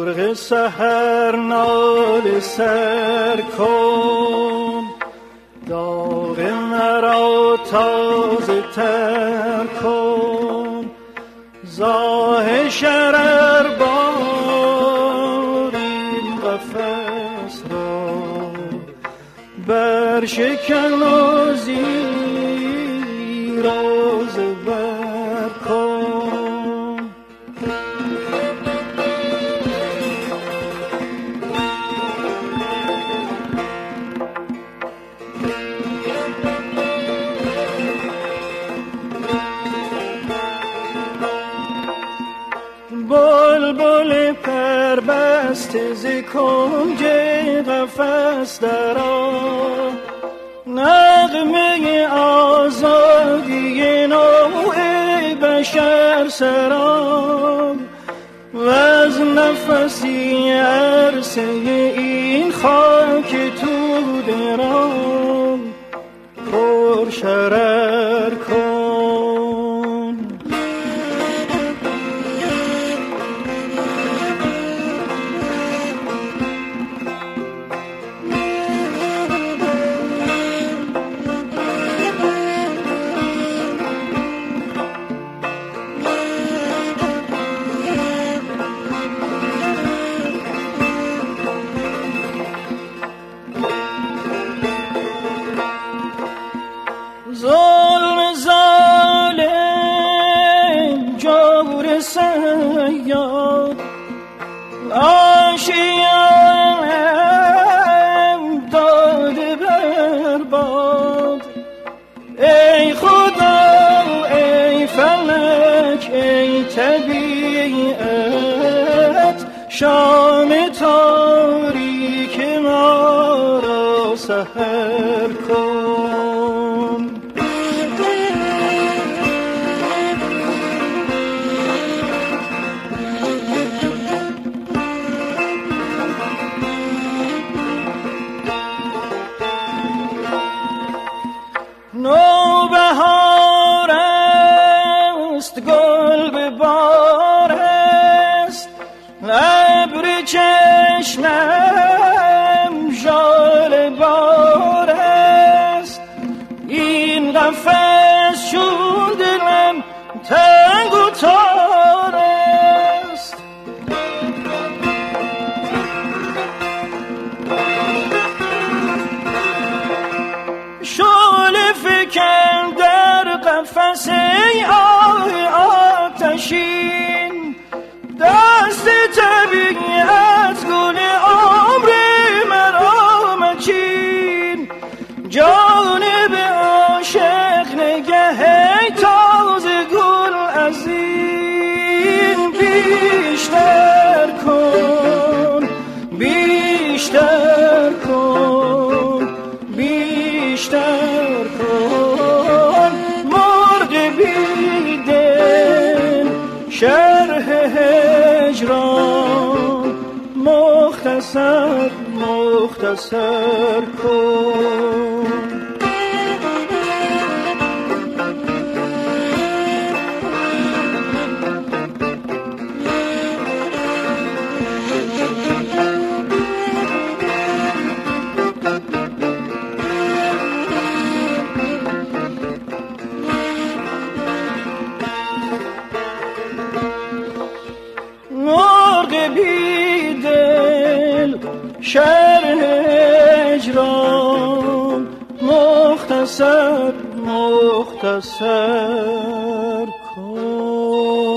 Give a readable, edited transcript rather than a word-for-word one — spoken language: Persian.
مرغ سحر ناله سر کن، داغ مرا تازه تر کن. زاه شرر بار این قفس را بر شکن و زیر و زبر کن. بلبل پربسته ز کنج قفس درآ، نغمه آزادی نوع بشر سرا. وز نفسی عرصه این خاک تو درام پر شرر کن. ظلم ظالم جور سیاد آشیم داده برباد. ای خدا ای فلک ای طبیعت، شام تاریک ما را سحر کن. نوبهار است گل به بار است، ابر چشمم ژاله بار است. این قفس چون دلم تنگ و تار است. شعله فکن در قفس ای آتشین، دست طبیعت گل عمر مرا مچین. جانب عاشق نگه ای تازه گل از این بیشتر کن، بیشتر کن، بیشتر کن. مرغ بی دل شرح هجران مختصر مختصر کن. شرح هجران مختصر مختصر کن.